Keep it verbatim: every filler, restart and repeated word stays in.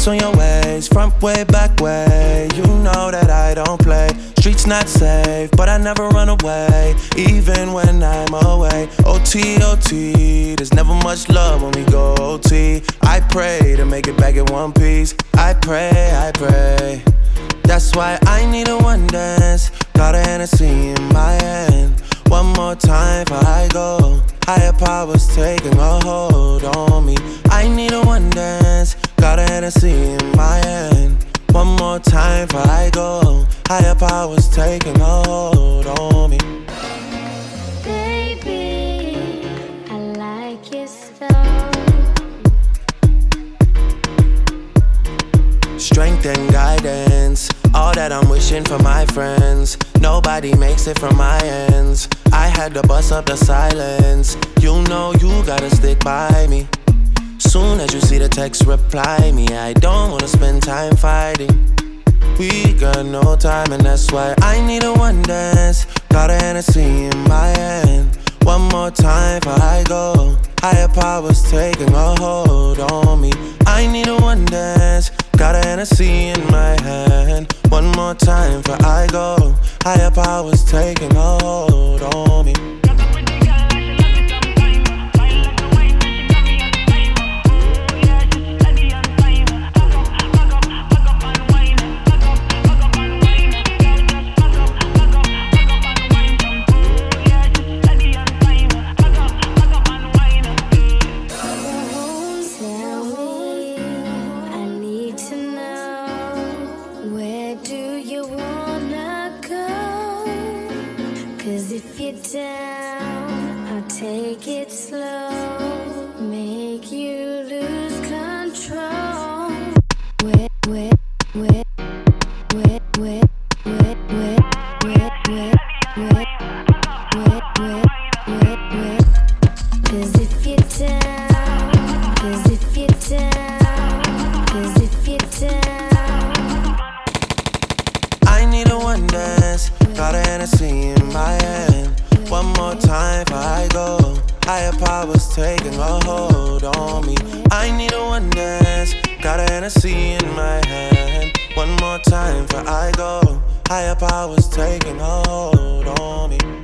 Ice on your waist, front way, back way. You know that I don't play. Streets not safe, but I never run away, even when I'm away. O T, O T, there's never much love when we go O T. I pray to make it back in one piece. I pray, I pray. That's why I need a one dance. Got a Hennessy in my hand. One more time before I go. Higher powers taking a hold on me. I need a one dance. Got a Hennessy in my hand. One more time before I go. Higher powers taking a hold on me. Baby, I like it so. Strength and guidance, all that I'm wishing for my friends. Nobody makes it from my ends. I had to bust up the silence. You know you gotta stick by me. Soon as you see the text, reply me. I don't wanna spend time fighting. We got no time and that's why I need a one dance. Got a Hennessy in my hand. One more time before I go. Higher powers taking a hold on me. I need a one dance. Got a Hennessy in my hand. One more time before I go. Higher powers taking a hold on me. If you're down, I'll take it slow, make you lose control. Where, where, where, where, where, where, where, where, where, where, where, where, where, where. 'Cause if you're down, 'cause if you're down, 'cause if you're down. I need a one dance. Got a Hennessy in my hand. One more time before I go. Higher powers taking a hold on me. I need a one dance. Got a Hennessy in my hand. One more time before I go. Higher powers taking a hold on me.